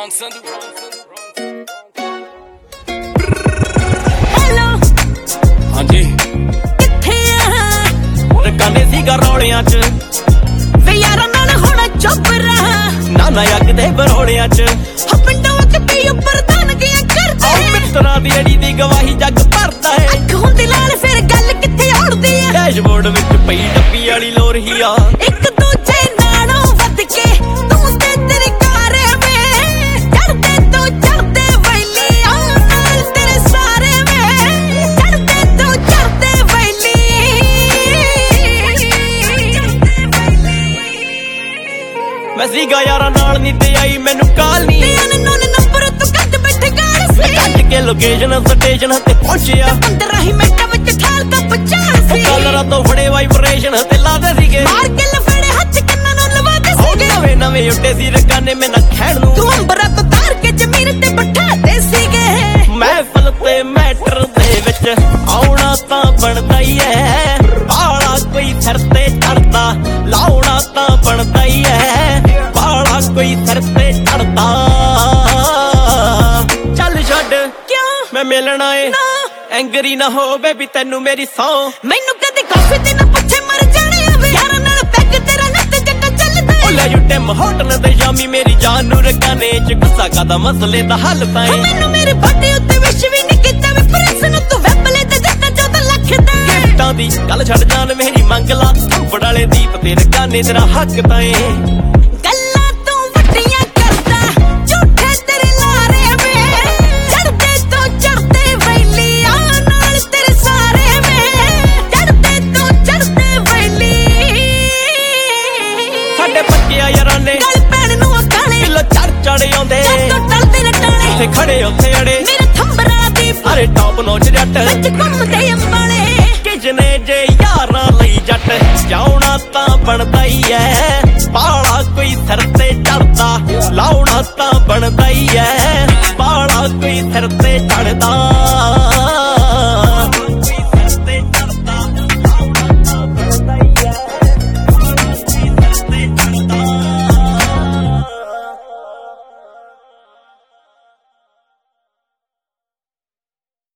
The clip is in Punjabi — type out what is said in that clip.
ਹੈਲੋ ਹਾਂਜੀ ਕਿੱਥੇ ਆ ਰਕਾਨੇ ਸੀਗਾ ਰੌਲਿਆਂ ਚ ਵੇ ਯਾਰਾਂ ਨਾਲ ਹੁਣ ਚੁੱਪ ਰਹਾ ਨਾ ਅੱਗ ਦੇ ਬਰੋੜਿਆਂ ਚ ਹੋ ਪਿੰਡੋਂ ਕਿਤੇ ਉੱਪਰ ਦਾਨਗੀਆਂ ਕਰਦੇ ਉਹ ਮਿੱਤਰਾਂ ਦੀ ਅੜੀ ਦੀ ਗਵਾਹੀ ਜੱਗ ਭਰਦਾ ਏ ਅੱਖ ਹੁੰਦੀ ਲਾਲ ਫਿਰ ਗੱਲ ਕਿੱਥੇ ਉੜਦੀ ਆ ਡੈਸ਼ਬੋਰਡ ਵਿੱਚ ਪਈ ਡੱਬੀ ਵਾਲੀ ਲੋਰ ਹੀ ਆ ਇੱਕ ਦੂਜੇ ਨਾਲੋਂ ਵੱਧ ਕੇ ਤੂੰ ਤੇ ਤੇਰੀ ਕਾਰ ਵੇ ਚੜਦੇ ਤੋਂ ਚੜਦੇ ਵੈਲੀ ਆ ਨਾਲ ਤੇਰੇ ਸਾਰੇ ਵੇ ਚੜਦੇ ਤੋਂ ਚੜਦੇ ਵੈਲੀ ਮੈਂ ਸੀਗਾ ਯਾਰਾਂ ਨਾਲ ਨੀ ਤੇ ਆਈ ਮੈਨੂੰ ਕਾਲ ਨੀ ਅਨਨੋਨ ਨੰਬਰ ਤੂੰ ਕੱਢ ਬੈਠ ਗਾਲ ਸੀ ਕੱਢ ਕੇ ਲੋਕੇਸ਼ਨ ਸਟੇਸ਼ਨ ਤੇ ਪਹੁੰਚਿਆ 15 ਹੀ ਮਿੰਟਾਂ ਵਿੱਚ ਠਾਲ ਦਾ ਪਚਾਲ ਸੀ ਕਾਲਰਾਂ ਤੋਂ ਫੜੇ ਵਾਈਬ੍ਰੇਸ਼ਨ ਤੇ ਲਾਦੇ ਸੀਗੇ ਮਾਰ ਕੇ ਲਫੜੇ ਹੱਥ ਕੰਨਾਂ ਨੂੰ ਲਵਾਦੇ ਸੀਗੇ ਨਵੇਂ ਨਵੇਂ ਉੱਡੇ ਸੀ ਰਕਾਨੇ ਮੈਂ ਨਾ ਖੈਣ ਨੂੰ ਤੂੰ ਅੰਬਰਾਂ ਤੋਂ ਤਾਰ ਕੇ ਜ਼ਮੀਨ ਤੇ ਬਿਠਾਦੇ ਸੀਗੇ ਮਹਿਫਲ ਤੇ ਮੈਟਰ ਦੇ ਵਿੱਚ ਆਉਣਾ ਤਾਂ ਬਣਦਾ ਹੀ ਐ ਬਾਲਾ ਕੋਈ ਸਿਰ ਤੇ ਚੜਦਾ ਲਾਉਣਾ ਤਾਂ ਬਣਦਾ ਹੀ ਐ ਬਾਲਾ ਕੋਈ ਸਿਰ ਤੇ ਚੜਦਾ ਚੱਲ ਛੱਡ ਕਿਉਂ ਮੈਂ ਮਿਲਣਾ ਏ ਨਾ ਐਂਗਰੀ ਨਾ ਹੋ ਬੇਬੀ ਤੈਨੂੰ ਮੇਰੀ ਸੌ ਮੈਨੂੰ ਕਦੇ ਕਾਫੀ ਤੇ ਨਾ ਪੁੱਛੇ ਮਰ ਜਾਣੇ ਆਵੇ ਯਾਰਾਂ ਨਾਲ ਪੈਗ ਤੇਰਾ ਨੱਤ ਜੱਟਾ ਚੱਲਦਾ ਉਹ ਲੈ ਜੁੱਟੇ ਮਹੋਟਨ ਤੇ ਸ਼ਾਮੀ ਮੇਰੀ ਜਾਨ ਨੂੰ ਰਕਾਨੇ ਚ ਗੁੱਸਾ ਕਾਦਾ ਮਸਲੇ ਦਾ ਹੱਲ ਤਾਂ ਏ ਮੈਨੂੰ ਮੇਰੇ ਬਰਥਡੇ ਉੱਤੇ ਵਿਸ਼ ਵੀ ਨਹੀਂ ਕੀਤਾ ਵੀ ਪ੍ਰੈਸ ਨੂੰ ਤੂੰ ਵੈਬਲੇ ਤੇ ਦਿੱਤਾ 14 ਲੱਖ ਦਾ ਗਿਫਟਾਂ ਦੀ ਗੱਲ ਛੱਡ ਜਾਨ ਮੇਰੀ ਮੰਗ ਲਾ ਥੰਬੜ ਵਾਲੇ ਦੀਪ ਤੇ ਰਕਾਨੇ ਤੇਰਾ ਹੱਕ ਤਾਂ ਏ ਗੱਲਾਂ ਤੂੰ ਵੱਡੀਆਂ ਕਰਦਾ ਝੂਠੇ ਤੇਰੇ ਲਾਰੇ ਵੇ ਚੜਦੇ ਤੋਂ ਚੜਦੇ ਵੈਲੀ ਆ ਨਾਲ ਤੇਰੇ ਸਾਰੇ ਵੇ ਚੜਦੇ ਤੋਂ ਚੜਦੇ ਵੈਲੀ ਸਾਡੇ ਪੱਕਿਆ ਯਾਰਾਂ ਨੇ ਗੱਲ ਪੈਣ ਨੂੰ ਅਕਾਲੇ ਕਿਲੋ ਚੜ ਆਉਂਦੇ ਜਦੋਂ ਟਲਦੇ ਲਟਾਲੇ ਉੱਥੇ ਖੜੇ ਉੱਥੇ ਅੜੇ ਮੇਰੇ ਥੰਬਰਾਂ ਦੀ ਅਰੇ ਟੌਪ ਨੋਚ ਜੱਟ ਵਿੱਚ ਘੁੰਮਦੇ ਅੰਬਾਲੇ ਕਿਜਨੇ ਜੇ ਯਾਰਾਂ ਲਈ ਜੱਟ ਜਾਉਣਾ ਤਾਂ ਬਣਦਾ ਹੀ ਐ ਬਾਲਾ ਕੋਈ ਸਿਰ ਤੇ ਚੜਦਾ ਲਾਉਣਾ ਤਾਂ ਬਣਦਾ ਹੀ ਐ ਬਾਲਾ ਕੋਈ ਸਿਰ ਤੇ ਚੜਦਾ